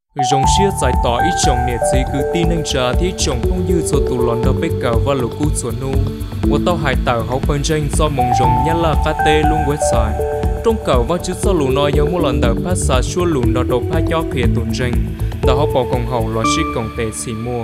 Rồng xia giải tỏ ít chồng nè chỉ cứ tin anh trả thì chồng không như cho tụ lòn đâu biết cả và lục cú chuột nu. Và tao hải tàu hậu phân tranh do mong rồng nhá là cá tê luôn quét xài. Trong cầu và chữ do lũ nói nhau một lần đầu phát xả xua lũ nó đầu phát cho khía tuần tranh. Tao họ bỏ công hậu lo xí công tệ xì mua.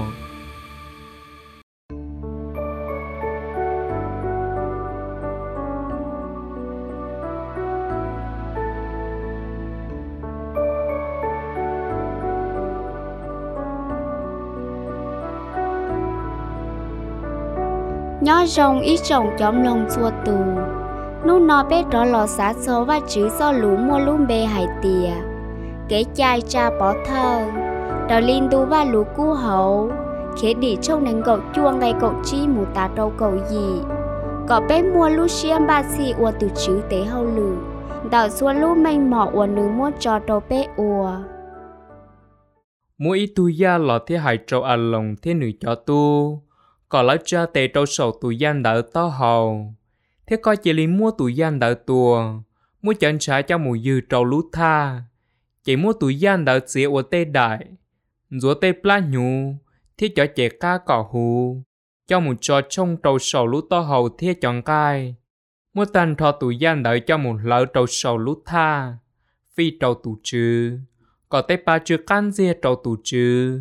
Nhó rồng ít chồng chóm lòng chua tù. Nú nó bé đó lò xá xô và chữ do lũ mua lũ bê hải tìa. Kế chai cha bỏ thơ. Đào linh tu và lũ cú hậu. Khế đi trông nâng cậu chuông gây cậu chi mù tá trâu cậu gì. Cậu bé mua lũ xiêm ba xì ua từ chữ tế hậu lử. Đào xua lũ mênh mọ ua nữ mua cho trâu bé ua. Mỗi ít tu gia lọ thế hải trâu à lòng thế nữ cho tu. Có lẽ cha tệ trâu sầu tù gian đỡ to hầu. Thế coi chỉ lý mua tù gian đỡ tùa. Mua chân trả cho mùi dư trâu lú tha. Chỉ mua tù gian đỡ xế ổ tê đại. Dũa tê plá nhú. Thế cho trẻ ca cỏ hù. Cho một trò trông trâu sầu lú to hầu thế chọn cai. Mua tàn thọ tù gian đỡ cho một lỡ trâu sầu lú tha. Phi trâu tù chư. Có tê ba chư can dê trâu tù chư.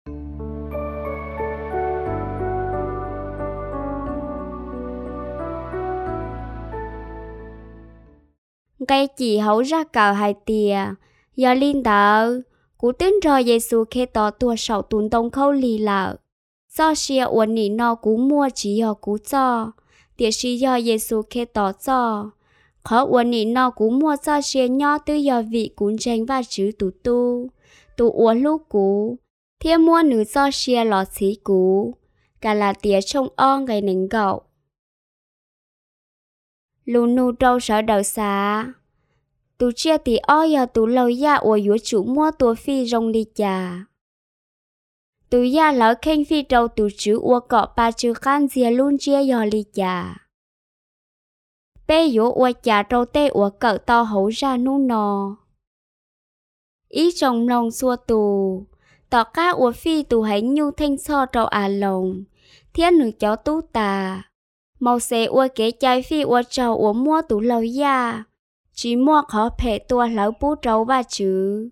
Cây chỉ hấu ra cào hai tìa. Do linh tờ. Cú tên rồi Giê-xu khê tỏ tua sầu tùn tông khâu lì lợ. Do xìa uốn nỉ nó cú mua chỉ do cú cho. Tiệt xì do Giê-xu khê tỏ cho. Khó uốn nỉ nó cú mua cho xìa nhỏ tư do vị cún tranh và chữ tù tu. Tù uốn lúc cú. Thiên mua nữ do xìa lọ xí cú. Cả là tía trông on gây nánh gậu. Lù nụ trâu sở đầu xá. Tù chia tì o giờ tù lâu ya ua dũa chủ mua tùa phi rong đi chà. Tù ya lỡ kênh phi trâu tù chữ ua cọ ba chữ khăn dìa luôn chia dò đi chà. Bê dũa ua chà trâu tê ua cỡ to hấu ra nụ nò. Ý chồng lòng xua tù. Tỏ cá ua phi tù hãy nhu thanh so trâu à lồng. Thiên nữ cháu tú tà. Màu xe ua kế chai phi ua trâu ua mua tù lâu ya. Chỉ mua khó phê tua lão bú trâu và chữ.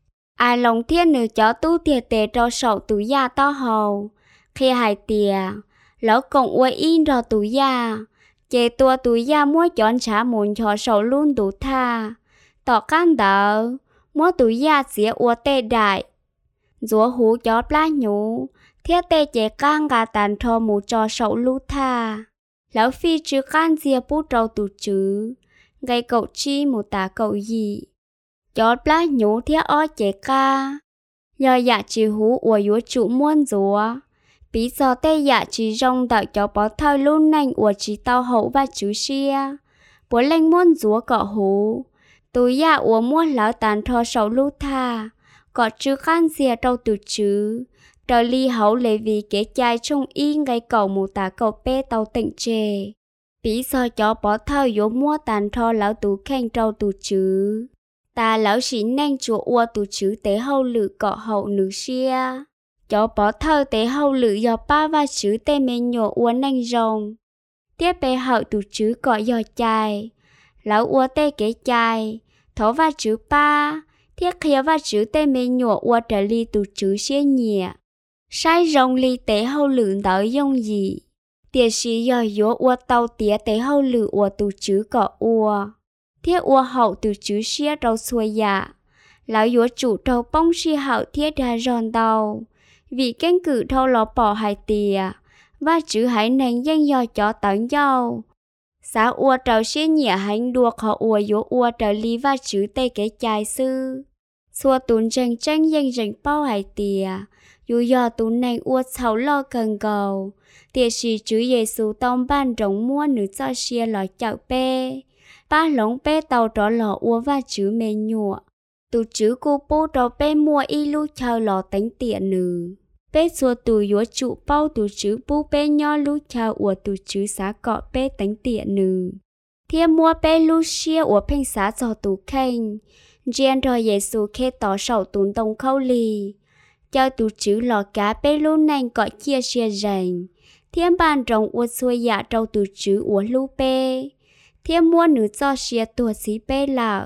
Ai lòng thiên nữ cháu tú tiệt tề trâu sầu tù ya to hầu. Khi hai tìa, lão cộng ua in rò tù ya. Chê tua tù ya mua chọn trả môn cho sầu luôn tù tha. Tỏ can đỡ, mua tù ya xía ua tê đại. Dũa hú chó plá nhú, thiết tê chê can gà tàn thô mù cho sầu lưu tha. Lão phi chứ can dìa bú trâu tù chữ. Gây cậu chi một tả cậu gì. Chó plá nhú thiết ó chế ca. Do dạ chỉ hú ua dũa chủ muôn dũa. Bí do tê dạ chỉ rong tạo chó bó thơi luôn nành ua chỉ tao hậu và chú xia. Bố lên muôn dũa cọ hú. Tù dạ ua muôn lão tàn thô sầu lưu tha. Cọ chứ khăn dìa trâu tù chứ. Trở ly hậu lệ vì kế chai trong y gây cậu một tả cậu bê tàu tịnh chê. Bí so chó bỏ thơ dỗ mua tàn thô lão tù khen trâu tù chứ. Ta lão xí nênh chúa ua tù chứ tế hậu lự cọ hậu nữ xia. Chó bỏ thơ tế hậu lự do ba và chứ tê mê nhổ ua nênh rồng. Tiếp bê hậu tù chứ cọ do chai. Lão ua tê kế chai. Thó và chứ ba. Thiết khía và chứ tê mê nhổ ua trở ly tù chứ xia nhẹ. Sai rồng ly tế hậu lự đó dông gì. Tiệt sĩ do dỗ ua tàu tía tế hậu lự ua tù chứ cọ ua. Thiết ua hậu tù chứ xia trâu xuôi dạ. Lão dỗ chủ trâu bông xia hậu thiết ra giòn tàu. Vì kênh cử thâu lọ bỏ hai tìa. Và chứ hãy nành danh do chó tấn dâu. Xã ua trâu xia nhẹ hành đuộc họ ua dỗ ua trâu ly và chứ tê kế chai sư. Xua tùn tranh tranh danh rành bao hai tìa. Dù do tùn nành ua xấu lo cần cầu. Tiệt sĩ chứ Giê-xu tông ban rộng mua nữ cho xia lọ chạo bê. Ba lông bê tàu trọ lọ ua và chứ mê nhụa. Tù chứ cô bố trọ bê mua y lưu chào lọ tánh tiện nữ. Bê xua tù dũa trụ bao tù chứ bố bê nhỏ lưu chào ua tù chứ xá cọ bê tánh tiện nữ. Thiên mua bê lưu xia ua phênh xá cho tù kênh. Riêng rồi Giêsu khê tỏ sầu tún tông khâu lì. Cho tụ chữ lò cá bê luôn nành có chia chia rành. Thiên bàn rồng uất xuôi dạ trâu tụ chữ uất lưu bê. Thiên mua nữ cho xìa tùa xí bê lợ.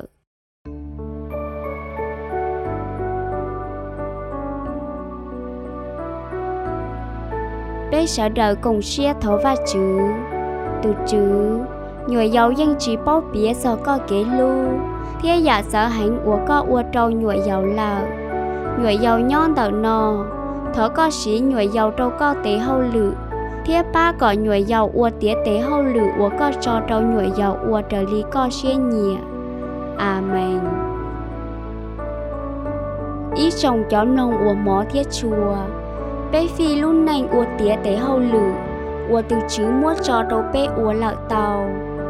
Bê sở đời cùng xìa thấu và chữ. Tụ chữ nhồi dầu dân chỉ bó bía so có kế lưu. Thiên dạ sở hành uất có uất trâu nhồi dầu lợ. Nhồi dầu nhon tờ nò. Thở có xí nhồi dầu trâu có tế hâu lự. Thiết ba có nhồi dầu ua tía tế hâu lự ua có cho trâu nhồi dầu ua trở lý có xế nhẹ. Amen. Ý chồng cháu nông ua mó thiết chùa. Bê phi lúc nành ua tía tế hâu lự. Ua từ chứ mua cho trâu bê ua lợ tàu.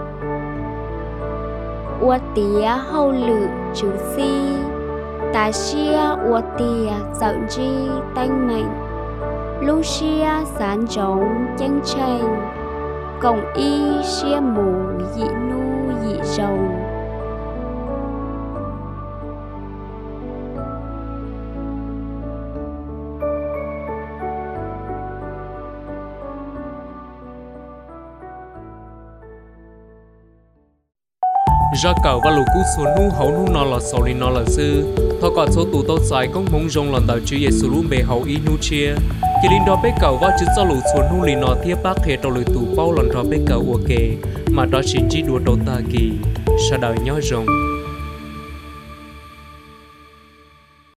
Ua tía hâu lự chứ si. Ta xia ua tía giận chi tanh mệnh. Lucia sáng trống chân tranh. Cộng y xia mù dị nu dị rồng. ra cầu và lục cú xuống nu hậu nu nọ là sầu li nọ là sư thọ còn số tụ tốt dài công mong rong lần đầu chữ Giêsu luôn bề hậu y nu chia chỉ linh đó bé cầu và chữ sau lục xuống nu li nọ thiếp bác hệ đầu lưỡi tụ bao lần đó bé cầu ok mà đó chính chỉ đùa đầu ta kỳ sa đời nhớ rong